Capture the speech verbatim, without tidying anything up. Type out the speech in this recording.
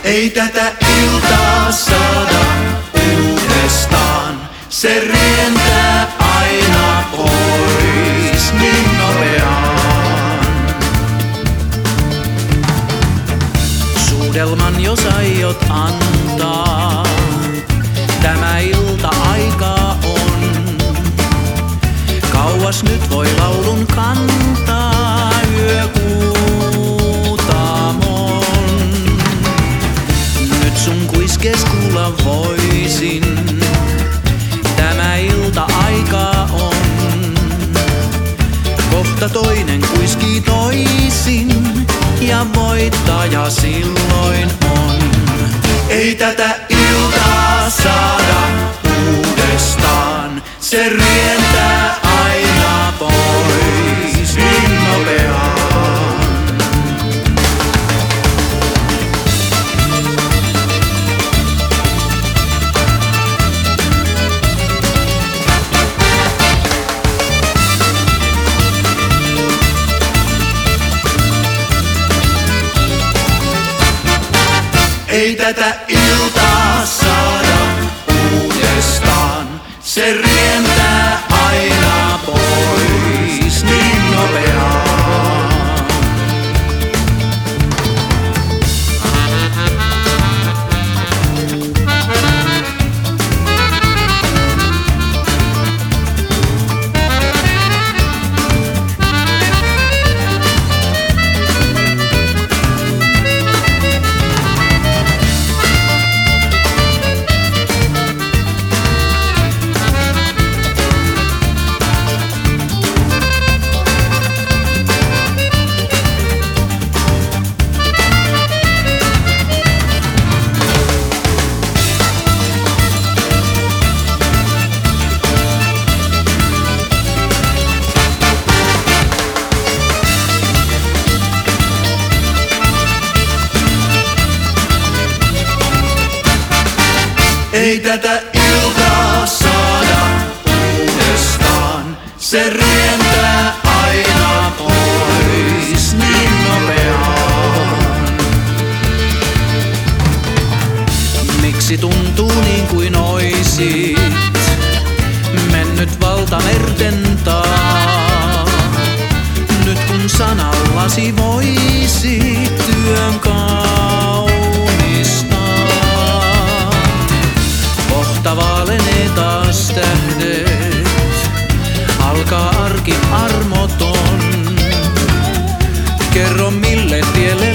Ei tätä iltaa saada uudestaan, se rientää aina pois niin nopeaan. Suudelman jos aiot antaa, tämä ilta aikaa on. Kauas nyt voi laulun kantaa yökuutamon. Nyt sun kuiskees kuulla voisin, tämä ilta aikaa on. Kohta toinen kuiskii toisin ja voittaja silloin on. Ei tätä iltaa saada uudestaan, se rientää aina pois niin nopeaan. Ei tätä iltaa saada uudestaan, se rientää aina pois niin nopeaan. Ei tätä iltaa saada uudestaan, se rientää aina pois niin nopeaan. Miksi tuntuu niin kuin oisit mennyt valtamerten taa? Nyt kun sanallasi voisit työn kaunistaa. Kohta vaalenee taas tähdet, alkaa arki armoton. Kerro mille tielle